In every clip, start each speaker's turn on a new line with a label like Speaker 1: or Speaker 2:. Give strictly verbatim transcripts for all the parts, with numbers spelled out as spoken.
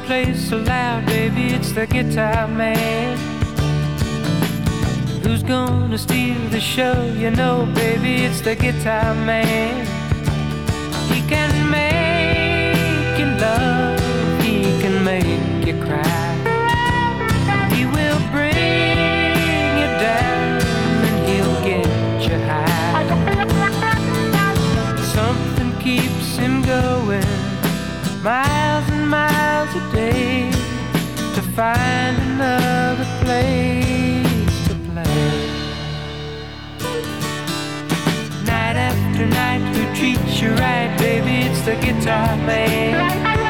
Speaker 1: plays so loud, baby, it's the guitar man. Who's gonna steal the show? You know, baby, it's the guitar man. He can make you love, he can make you cry. He will bring you down and he'll get you high. Something keeps him going miles and miles a day to find another place to play. Night after night, who treats you right, baby, it's the guitar man.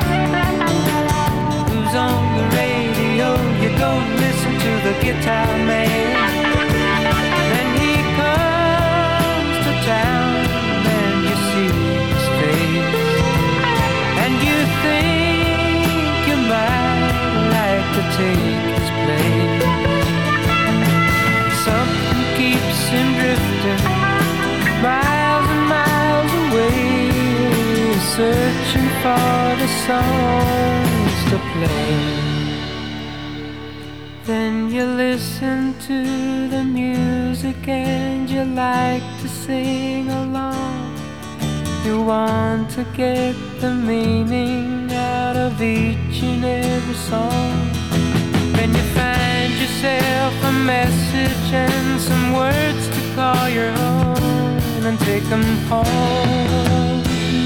Speaker 1: Who's on the radio? You go listen to the guitar man. Then he comes to town and you see his face, and you think you might like to take his place. Something keeps him drifting miles and miles away, searching for the songs to play. Then you listen to the music and you like to sing along. You want to get the meaning out of each and every song. Then you find yourself a message and some words to call your own and take them home.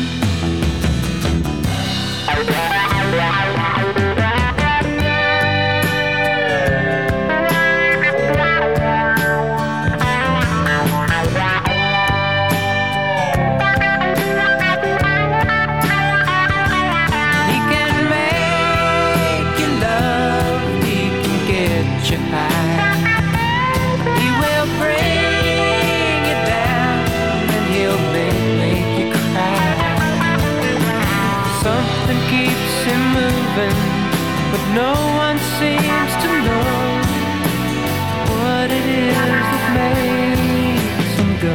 Speaker 1: But no one seems to know what it is that makes him go.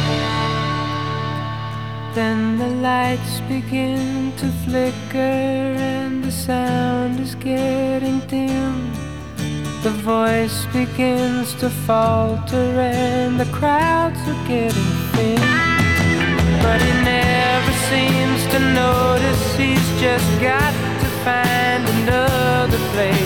Speaker 1: Then the lights begin to flicker and the sound is getting dim. The voice begins to falter and the crowds are getting thin. But he never seems to notice, he's just got to find another place